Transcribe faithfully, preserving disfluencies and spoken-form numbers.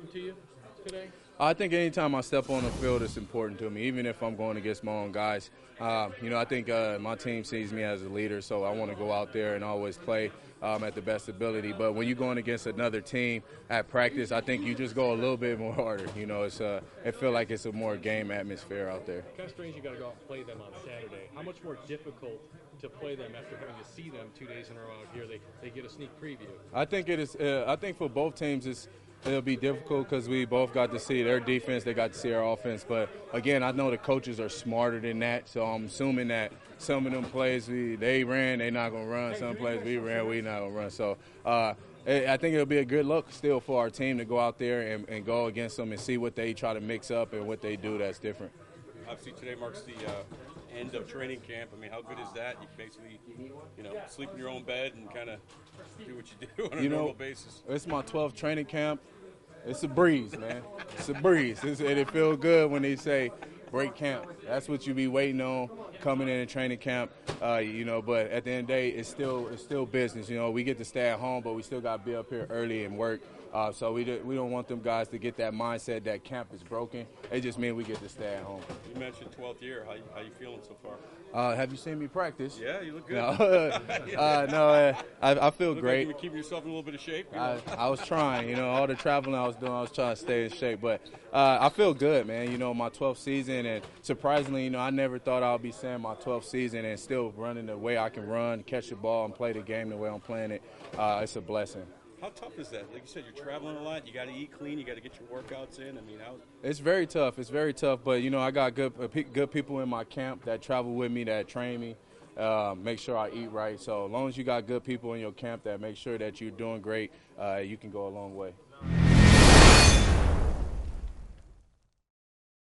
important to you today? I think anytime I step on the field, it's important to me, even if I'm going against my own guys. Uh, you know, I think uh, my team sees me as a leader, so I want to go out there and always play um, at the best ability. But when you're going against another team at practice, I think you just go a little bit more harder. You know, it's uh, it feels like it's a more game atmosphere out there. Kind of strange you got to go out and play them on Saturday. How much more difficult to play them after having to see them two days in a row out here? They they get a sneak preview. I think it is. Uh, I think for both teams, it's. It'll be difficult because we both got to see their defense, they got to see our offense. But, again, I know the coaches are smarter than that, so I'm assuming that some of them plays we, they ran, they're not going to run. Some plays we ran, we not going to run. So uh, I think it'll be a good look still for our team to go out there and, and go against them and see what they try to mix up and what they do that's different. Obviously, today marks the uh, end of training camp. I mean, how good is that? You basically, you know, sleep in your own bed and kind of do what you do on a you normal know, basis. It's my twelfth training camp. It's a breeze, man. It's a breeze. It's, and it feels good when they say break camp. That's what you be waiting on coming in and training camp, uh, you know. But at the end of the day, it's still it's still business. You know, we get to stay at home, but we still got to be up here early and work. Uh, so we do, we don't want them guys to get that mindset that camp is broken. It just means we get to stay at home. You mentioned twelfth year. How you, how you feeling so far? Uh, have you seen me practice? Yeah, you look good. No, uh, no uh, I, I feel look great. Like you were keeping yourself in a little bit of shape. I, I was trying, you know, all the traveling I was doing, I was trying to stay in shape. But uh, I feel good, man. You know, my twelfth season, and surprisingly, you know, I never thought I would be saying my twelfth season and still running the way I can run, catch the ball, and play the game the way I'm playing it. Uh, it's a blessing. How tough is that? Like you said, you're traveling a lot. You got to eat clean. You got to get your workouts in. I mean, how? It's very tough. It's very tough. But you know, I got good, uh, pe- good people in my camp that travel with me, that train me, uh, make sure I eat right. So as long as you got good people in your camp that make sure that you're doing great, uh, you can go a long way.